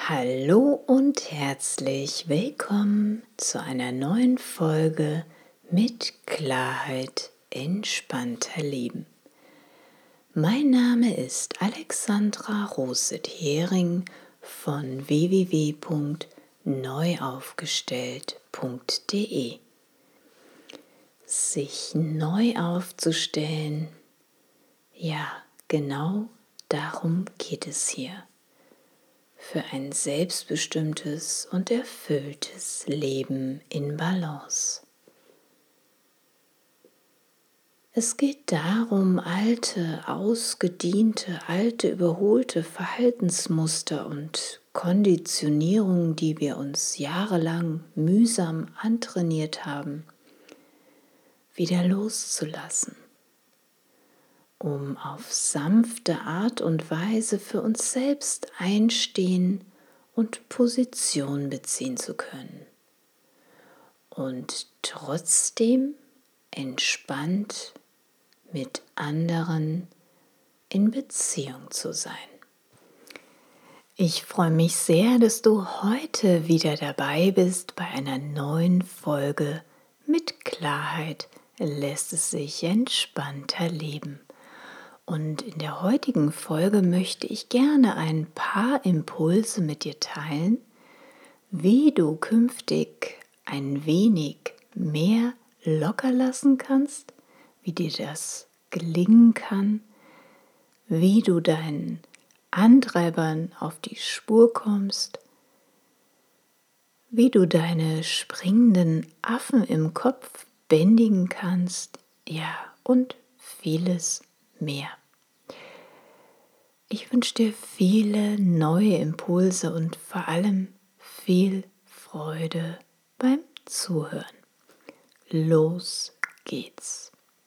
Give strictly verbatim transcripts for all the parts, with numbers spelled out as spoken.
Hallo und herzlich willkommen zu einer neuen Folge mit Klarheit entspannter Leben. Mein Name ist Alexandra Roset-Hering von w w w punkt neuaufgestellt punkt de. Sich neu aufzustellen, ja, genau darum geht es hier. Für ein selbstbestimmtes und erfülltes Leben in Balance. Es geht darum, alte, ausgediente, alte, überholte Verhaltensmuster und Konditionierungen, die wir uns jahrelang mühsam antrainiert haben, wieder loszulassen, um auf sanfte Art und Weise für uns selbst einstehen und Position beziehen zu können und trotzdem entspannt mit anderen in Beziehung zu sein. Ich freue mich sehr, dass du heute wieder dabei bist bei einer neuen Folge mit Klarheit lässt es sich entspannter leben. Und in der heutigen Folge möchte ich gerne ein paar Impulse mit dir teilen, wie du künftig ein wenig mehr locker lassen kannst, wie dir das gelingen kann, wie du deinen Antreibern auf die Spur kommst, wie du deine springenden Affen im Kopf bändigen kannst, ja, und vieles mehr. Ich wünsche dir viele neue Impulse und vor allem viel Freude beim Zuhören. Los geht's.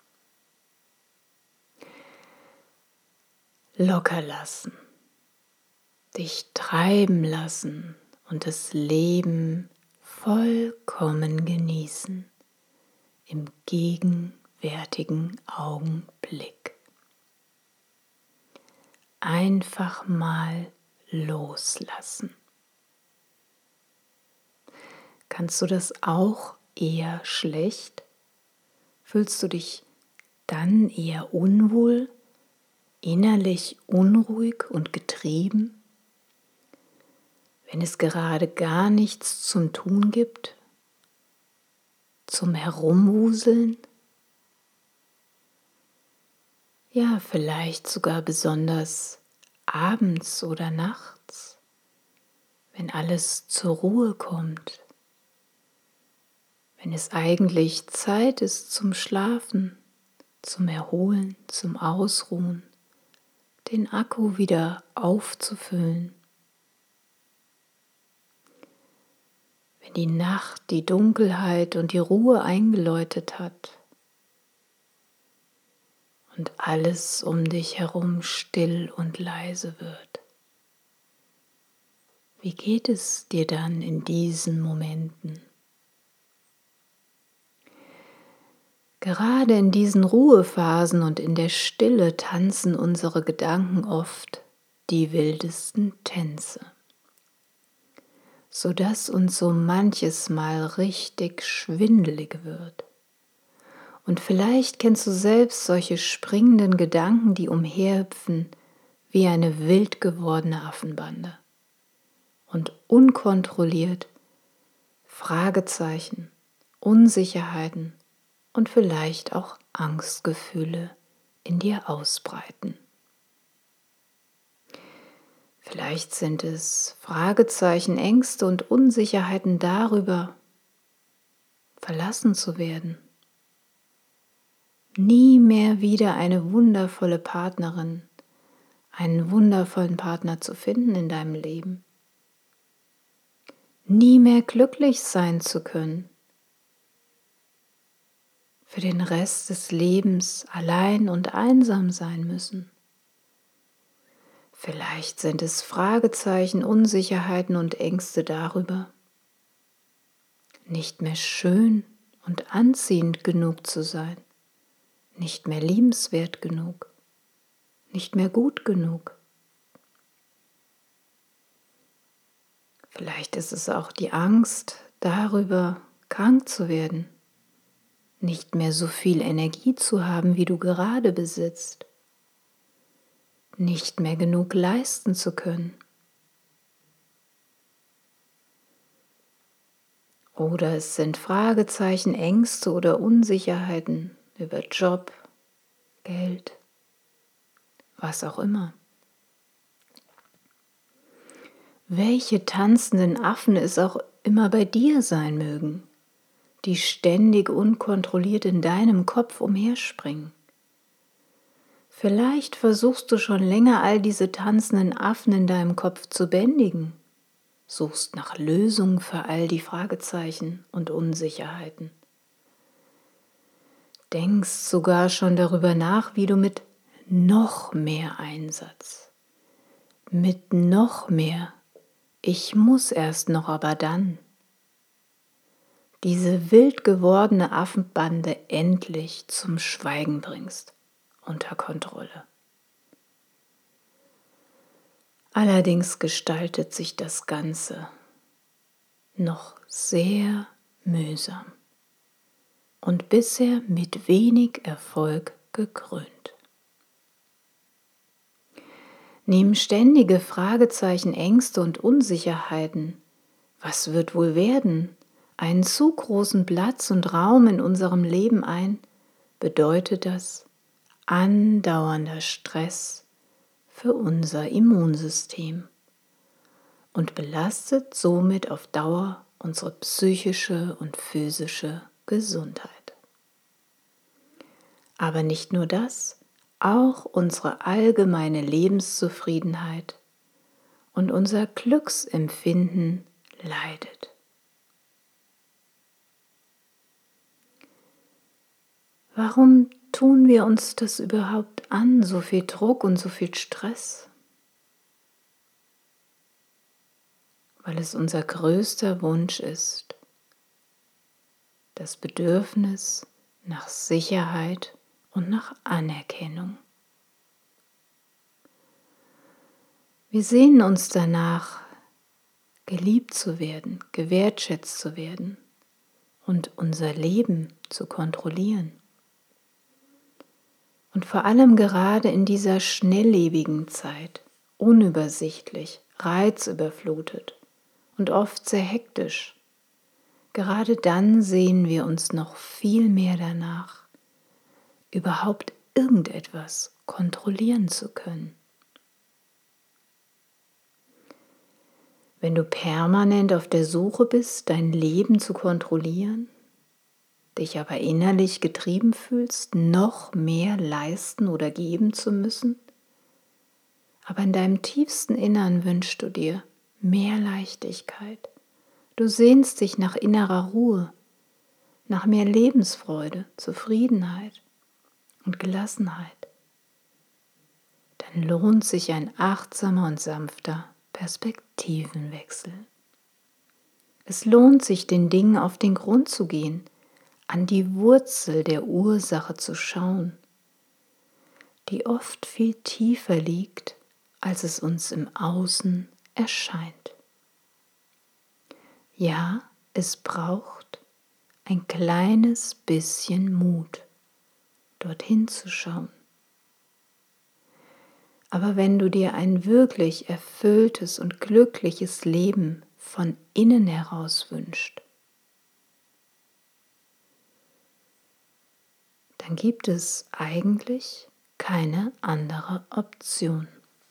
Locker lassen, dich treiben lassen und das Leben vollkommen genießen im gegenwärtigen Augenblick. Einfach mal loslassen. Kannst du das auch eher schlecht? Fühlst du dich dann eher unwohl, innerlich unruhig und getrieben, wenn es gerade gar nichts zum Tun gibt, zum Herumwuseln? Ja, vielleicht sogar besonders abends oder nachts, wenn alles zur Ruhe kommt, wenn es eigentlich Zeit ist zum Schlafen, zum Erholen, zum Ausruhen, den Akku wieder aufzufüllen. Wenn die Nacht die Dunkelheit und die Ruhe eingeläutet hat und alles um dich herum still und leise wird. Wie geht es dir dann in diesen Momenten? Gerade in diesen Ruhephasen und in der Stille tanzen unsere Gedanken oft die wildesten Tänze, sodass uns so manches Mal richtig schwindelig wird. Und vielleicht kennst du selbst solche springenden Gedanken, die umherhüpfen wie eine wild gewordene Affenbande und unkontrolliert Fragezeichen, Unsicherheiten und vielleicht auch Angstgefühle in dir ausbreiten. Vielleicht sind es Fragezeichen, Ängste und Unsicherheiten darüber, verlassen zu werden. Nie mehr wieder eine wundervolle Partnerin, einen wundervollen Partner zu finden in deinem Leben. Nie mehr glücklich sein zu können. Für den Rest des Lebens allein und einsam sein müssen. Vielleicht sind es Fragezeichen, Unsicherheiten und Ängste darüber, nicht mehr schön und anziehend genug zu sein, nicht mehr liebenswert genug, nicht mehr gut genug. Vielleicht ist es auch die Angst darüber, krank zu werden, nicht mehr so viel Energie zu haben, wie du gerade besitzt, nicht mehr genug leisten zu können. Oder es sind Fragezeichen, Ängste oder Unsicherheiten über Job, Geld, was auch immer. Welche tanzenden Affen es auch immer bei dir sein mögen, die ständig unkontrolliert in deinem Kopf umherspringen. Vielleicht versuchst du schon länger all diese tanzenden Affen in deinem Kopf zu bändigen, suchst nach Lösungen für all die Fragezeichen und Unsicherheiten. Denkst sogar schon darüber nach, wie du mit noch mehr Einsatz, mit noch mehr Ich muss erst noch, aber dann, diese wild gewordene Affenbande endlich zum Schweigen bringst, unter Kontrolle. Allerdings gestaltet sich das Ganze noch sehr mühsam und bisher mit wenig Erfolg gekrönt. Neben ständige Fragezeichen, Ängste und Unsicherheiten, was wird wohl werden, einen zu großen Platz und Raum in unserem Leben ein, bedeutet das andauernder Stress für unser Immunsystem und belastet somit auf Dauer unsere psychische und physische Gesundheit. Aber nicht nur das, auch unsere allgemeine Lebenszufriedenheit und unser Glücksempfinden leidet. Warum tun wir uns das überhaupt an, so viel Druck und so viel Stress? Weil es unser größter Wunsch ist, das Bedürfnis nach Sicherheit und nach Anerkennung. Wir sehnen uns danach, geliebt zu werden, gewertschätzt zu werden und unser Leben zu kontrollieren. Und vor allem gerade in dieser schnelllebigen Zeit, unübersichtlich, reizüberflutet und oft sehr hektisch, gerade dann sehen wir uns noch viel mehr danach, überhaupt irgendetwas kontrollieren zu können. Wenn du permanent auf der Suche bist, dein Leben zu kontrollieren, dich aber innerlich getrieben fühlst, noch mehr leisten oder geben zu müssen, aber in deinem tiefsten Innern wünschst du dir mehr Leichtigkeit. Du sehnst dich nach innerer Ruhe, nach mehr Lebensfreude, Zufriedenheit und Gelassenheit. Dann lohnt sich ein achtsamer und sanfter Perspektivenwechsel. Es lohnt sich, den Dingen auf den Grund zu gehen, an die Wurzel der Ursache zu schauen, die oft viel tiefer liegt, als es uns im Außen erscheint. Ja, es braucht ein kleines bisschen Mut, dorthin zu schauen. Aber wenn du dir ein wirklich erfülltes und glückliches Leben von innen heraus wünschst, dann gibt es eigentlich keine andere Option.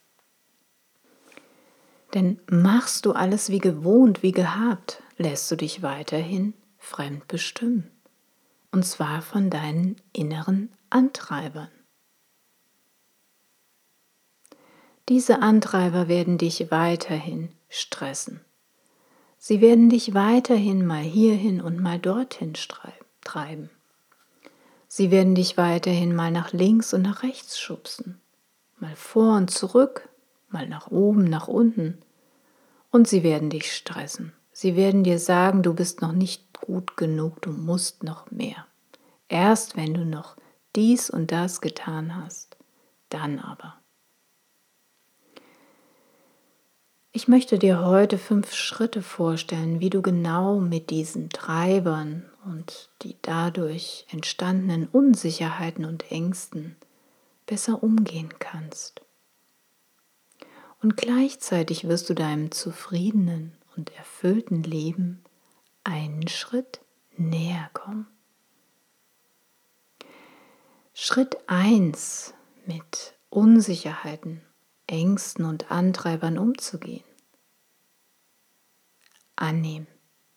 Denn machst du alles wie gewohnt, wie gehabt, lässt du dich weiterhin fremd bestimmen. Und zwar von deinen inneren Antreibern. Diese Antreiber werden dich weiterhin stressen. Sie werden dich weiterhin mal hierhin und mal dorthin treiben. Sie werden dich weiterhin mal nach links und nach rechts schubsen, mal vor und zurück, mal nach oben, nach unten. Und sie werden dich stressen. Sie werden dir sagen, du bist noch nicht gut genug, du musst noch mehr. Erst wenn du noch dies und das getan hast, dann aber. Ich möchte dir heute fünf Schritte vorstellen, wie du genau mit diesen Treibern und die dadurch entstandenen Unsicherheiten und Ängsten besser umgehen kannst. Und gleichzeitig wirst du deinem zufriedenen und erfüllten Leben einen Schritt näher kommen. Schritt eins: mit Unsicherheiten, Ängsten und Antreibern umzugehen. Annehmen.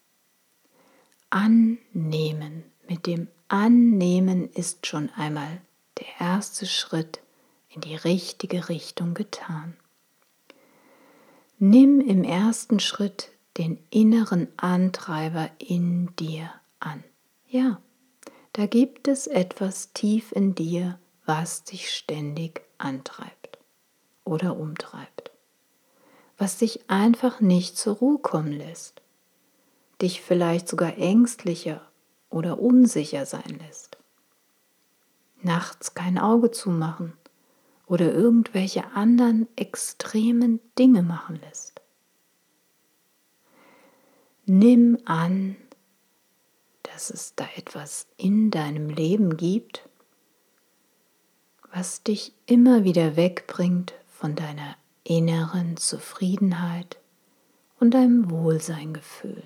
Annehmen. Mit dem Annehmen ist schon einmal der erste Schritt in die richtige Richtung getan. Nimm im ersten Schritt den inneren Antreiber in dir an. Ja, da gibt es etwas tief in dir, was dich ständig antreibt oder umtreibt, was dich einfach nicht zur Ruhe kommen lässt, dich vielleicht sogar ängstlicher oder unsicher sein lässt, nachts kein Auge zumachen oder irgendwelche anderen extremen Dinge machen lässt. Nimm an, dass es da etwas in deinem Leben gibt, was dich immer wieder wegbringt von deiner inneren Zufriedenheit und deinem Wohlseingefühl.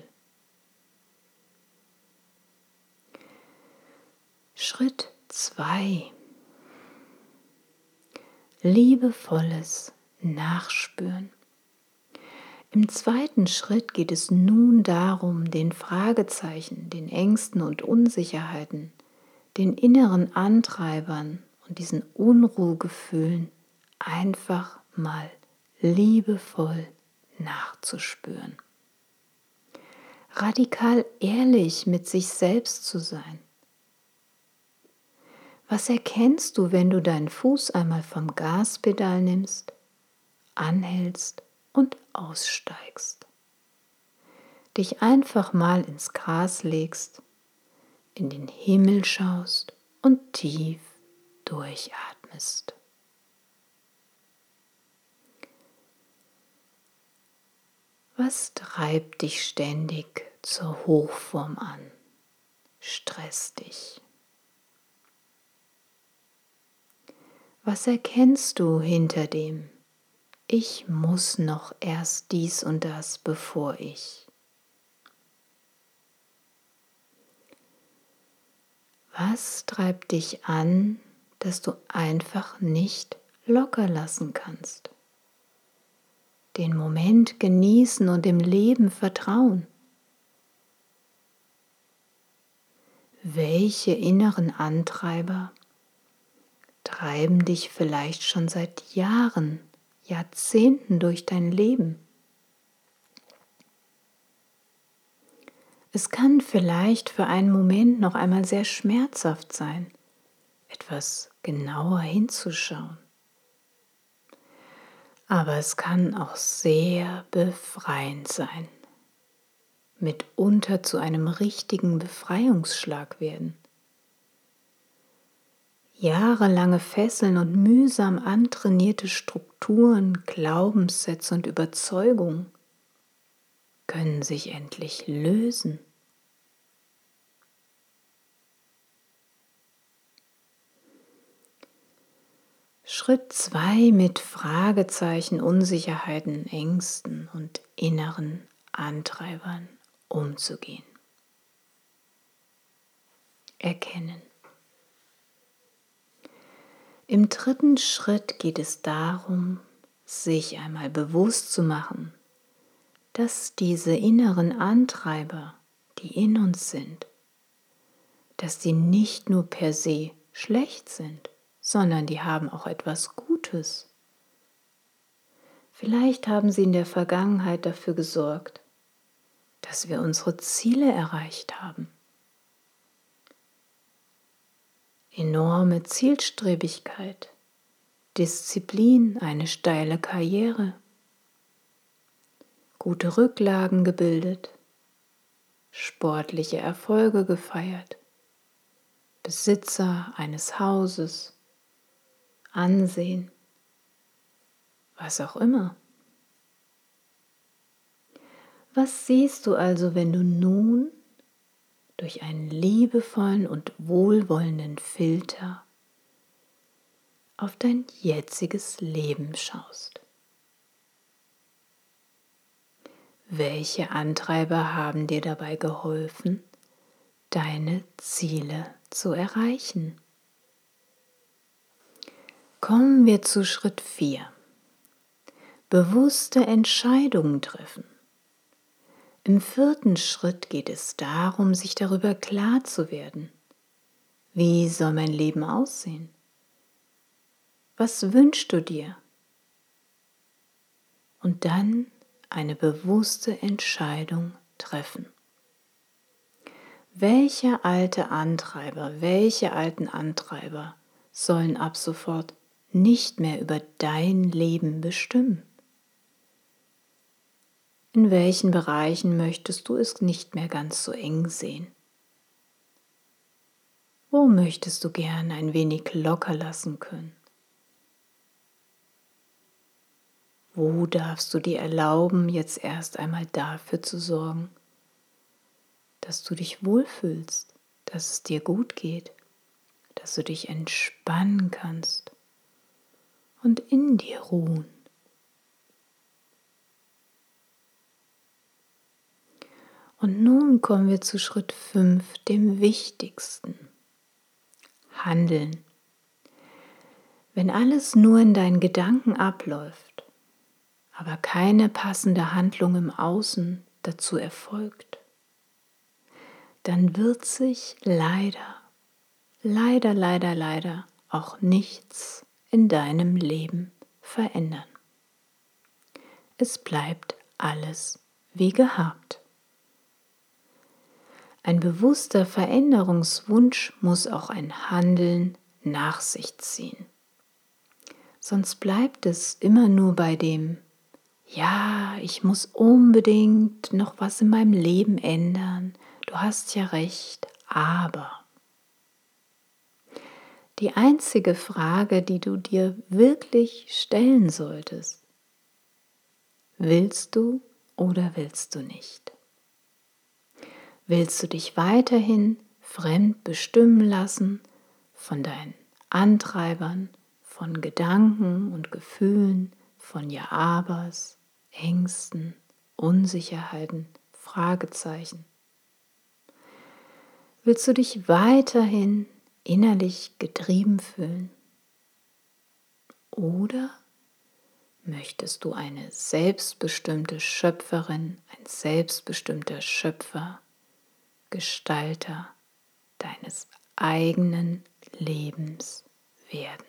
Schritt zwei: liebevolles Nachspüren. Im zweiten Schritt geht es nun darum, den Fragezeichen, den Ängsten und Unsicherheiten, den inneren Antreibern und diesen Unruhegefühlen einfach mal liebevoll nachzuspüren. Radikal ehrlich mit sich selbst zu sein. Was erkennst du, wenn du deinen Fuß einmal vom Gaspedal nimmst, anhältst und aussteigst? Dich einfach mal ins Gras legst, in den Himmel schaust und tief durchatmest. Was treibt dich ständig zur Hochform an? Stresst dich? Was erkennst du hinter dem Ich muss noch erst dies und das, bevor ich? Was treibt dich an, dass du einfach nicht locker lassen kannst? Den Moment genießen und dem Leben vertrauen. Welche inneren Antreiber treiben dich vielleicht schon seit Jahren, Jahrzehnten durch dein Leben? Es kann vielleicht für einen Moment noch einmal sehr schmerzhaft sein, etwas genauer hinzuschauen. Aber es kann auch sehr befreiend sein, mitunter zu einem richtigen Befreiungsschlag werden. Jahrelange Fesseln und mühsam antrainierte Strukturen, Glaubenssätze und Überzeugungen können sich endlich lösen. Schritt zwei: mit Fragezeichen, Unsicherheiten, Ängsten und inneren Antreibern umzugehen. Erkennen. Im dritten Schritt geht es darum, sich einmal bewusst zu machen, dass diese inneren Antreiber, die in uns sind, dass die nicht nur per se schlecht sind, sondern die haben auch etwas Gutes. Vielleicht haben sie in der Vergangenheit dafür gesorgt, dass wir unsere Ziele erreicht haben. Enorme Zielstrebigkeit, Disziplin, eine steile Karriere, gute Rücklagen gebildet, sportliche Erfolge gefeiert, Besitzer eines Hauses, Ansehen, was auch immer. Was siehst du also, wenn du nun durch einen liebevollen und wohlwollenden Filter auf dein jetziges Leben schaust? Welche Antreiber haben dir dabei geholfen, deine Ziele zu erreichen? Kommen wir zu Schritt vier. Bewusste Entscheidungen treffen. Im vierten Schritt geht es darum, sich darüber klar zu werden. Wie soll mein Leben aussehen? Was wünschst du dir? Und dann eine bewusste Entscheidung treffen. Welche alte Antreiber, welche alten Antreiber sollen ab sofort nicht mehr über dein Leben bestimmen? In welchen Bereichen möchtest du es nicht mehr ganz so eng sehen? Wo möchtest du gern ein wenig locker lassen können? Wo darfst du dir erlauben, jetzt erst einmal dafür zu sorgen, dass du dich wohlfühlst, dass es dir gut geht, dass du dich entspannen kannst und in dir ruhen? Und nun kommen wir zu Schritt fünf, dem wichtigsten. Handeln. Wenn alles nur in deinen Gedanken abläuft, aber keine passende Handlung im Außen dazu erfolgt, dann wird sich leider, leider, leider, leider auch nichts in deinem Leben verändern. Es bleibt alles wie gehabt. Ein bewusster Veränderungswunsch muss auch ein Handeln nach sich ziehen. Sonst bleibt es immer nur bei dem, ja, ich muss unbedingt noch was in meinem Leben ändern. Du hast ja recht, aber. Die einzige Frage, die du dir wirklich stellen solltest: Willst du oder willst du nicht? Willst du dich weiterhin fremd bestimmen lassen von deinen Antreibern, von Gedanken und Gefühlen, von Ja-Abers, Ängsten, Unsicherheiten, Fragezeichen? Willst du dich weiterhin innerlich getrieben fühlen? Oder möchtest du eine selbstbestimmte Schöpferin, ein selbstbestimmter Schöpfer, Gestalter deines eigenen Lebens werden?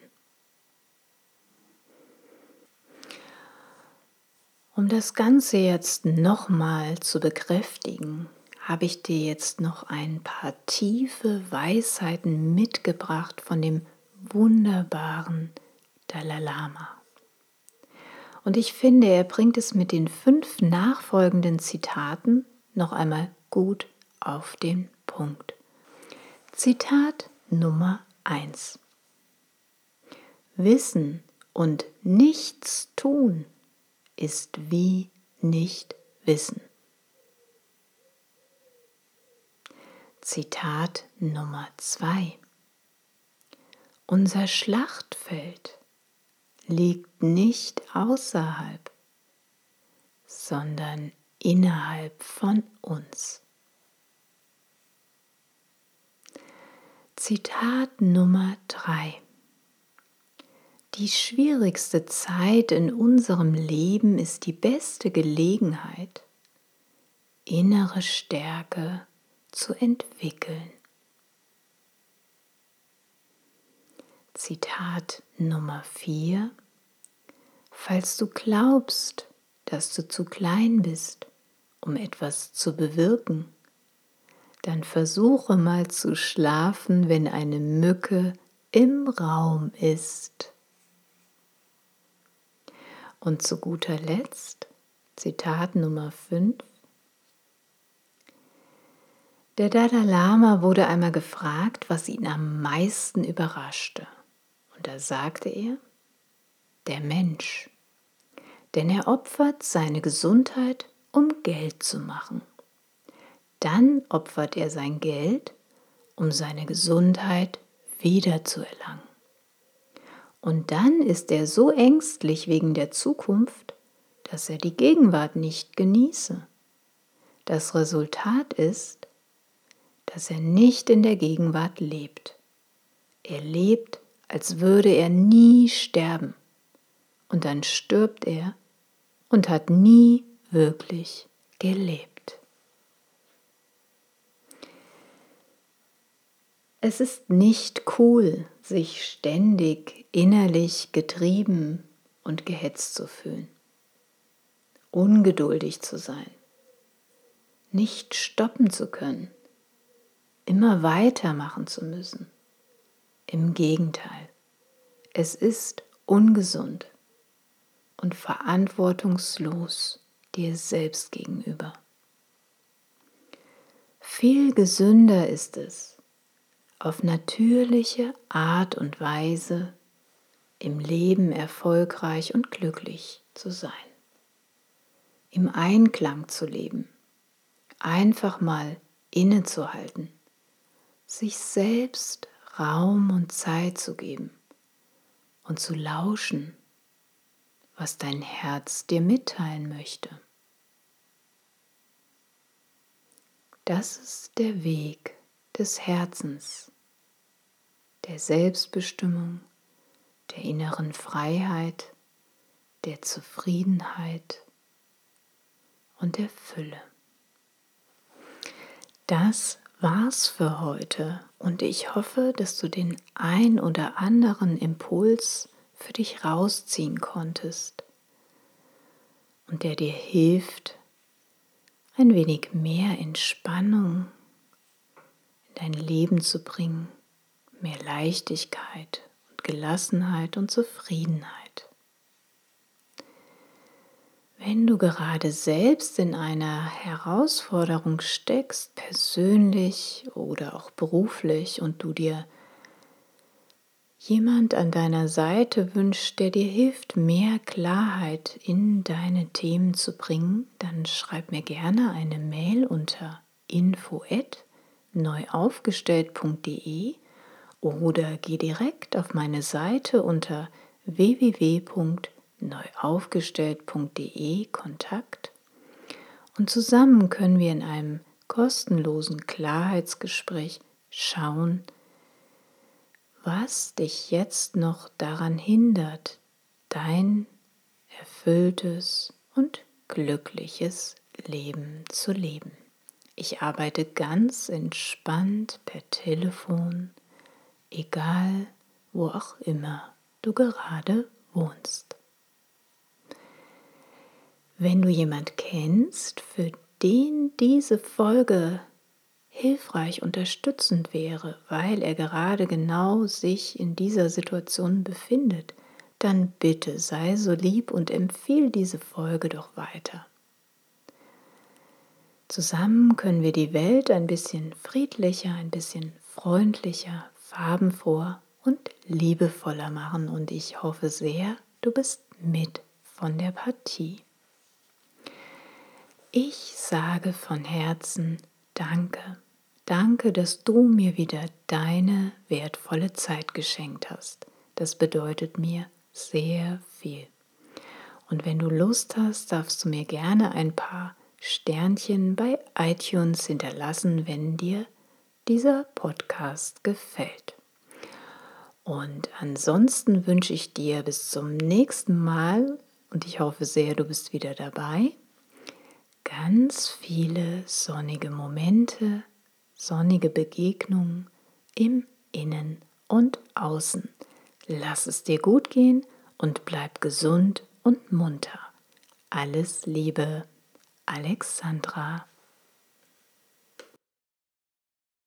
Um das Ganze jetzt nochmal zu bekräftigen, habe ich dir jetzt noch ein paar tiefe Weisheiten mitgebracht von dem wunderbaren Dalai Lama. Und ich finde, er bringt es mit den fünf nachfolgenden Zitaten noch einmal gut auf den Punkt. Zitat Nummer eins. Wissen und nichts tun ist wie nicht wissen. Zitat Nummer zwei. Unser Schlachtfeld liegt nicht außerhalb, sondern innerhalb von uns. Zitat Nummer drei. Die schwierigste Zeit in unserem Leben ist die beste Gelegenheit, innere Stärke zu entwickeln. Zitat Nummer vier. Falls du glaubst, dass du zu klein bist, um etwas zu bewirken, dann versuche mal zu schlafen, wenn eine Mücke im Raum ist. Und zu guter Letzt, Zitat Nummer fünf. Der Dalai Lama wurde einmal gefragt, was ihn am meisten überraschte. Und da sagte er, der Mensch. Denn er opfert seine Gesundheit um Geld zu machen. Dann opfert er sein Geld, um seine Gesundheit wiederzuerlangen. Und dann ist er so ängstlich wegen der Zukunft, dass er die Gegenwart nicht genieße. Das Resultat ist, dass er nicht in der Gegenwart lebt. Er lebt, als würde er nie sterben. Und dann stirbt er und hat nie wirklich gelebt. Es ist nicht cool, sich ständig innerlich getrieben und gehetzt zu fühlen, ungeduldig zu sein, nicht stoppen zu können, immer weitermachen zu müssen. Im Gegenteil, es ist ungesund und verantwortungslos dir selbst gegenüber. Viel gesünder ist es, auf natürliche Art und Weise im Leben erfolgreich und glücklich zu sein, im Einklang zu leben, einfach mal innezuhalten, sich selbst Raum und Zeit zu geben und zu lauschen, was dein Herz dir mitteilen möchte. Das ist der Weg des Herzens, der Selbstbestimmung, der inneren Freiheit, der Zufriedenheit und der Fülle. Das war's für heute und ich hoffe, dass du den ein oder anderen Impuls für dich rausziehen konntest und der dir hilft, ein wenig mehr Entspannung in dein Leben zu bringen, mehr Leichtigkeit und Gelassenheit und Zufriedenheit. Wenn du gerade selbst in einer Herausforderung steckst, persönlich oder auch beruflich, und du dir jemand an deiner Seite wünscht, der dir hilft, mehr Klarheit in deine Themen zu bringen, dann schreib mir gerne eine Mail unter info at neuaufgestellt punkt de oder geh direkt auf meine Seite unter w w w punkt neuaufgestellt punkt de Kontakt und zusammen können wir in einem kostenlosen Klarheitsgespräch schauen, was dich jetzt noch daran hindert, dein erfülltes und glückliches Leben zu leben. Ich arbeite ganz entspannt per Telefon, egal wo auch immer du gerade wohnst. Wenn du jemand kennst, für den diese Folge hilfreich, unterstützend wäre, weil er gerade genau sich in dieser Situation befindet, dann bitte sei so lieb und empfehle diese Folge doch weiter. Zusammen können wir die Welt ein bisschen friedlicher, ein bisschen freundlicher, farbenfroher und liebevoller machen und ich hoffe sehr, du bist mit von der Partie. Ich sage von Herzen Danke. Danke, dass du mir wieder deine wertvolle Zeit geschenkt hast. Das bedeutet mir sehr viel. Und wenn du Lust hast, darfst du mir gerne ein paar Sternchen bei iTunes hinterlassen, wenn dir dieser Podcast gefällt. Und ansonsten wünsche ich dir bis zum nächsten Mal, und ich hoffe sehr, du bist wieder dabei, ganz viele sonnige Momente, sonnige Begegnungen im Innen und Außen. Lass es dir gut gehen und bleib gesund und munter. Alles Liebe, Alexandra.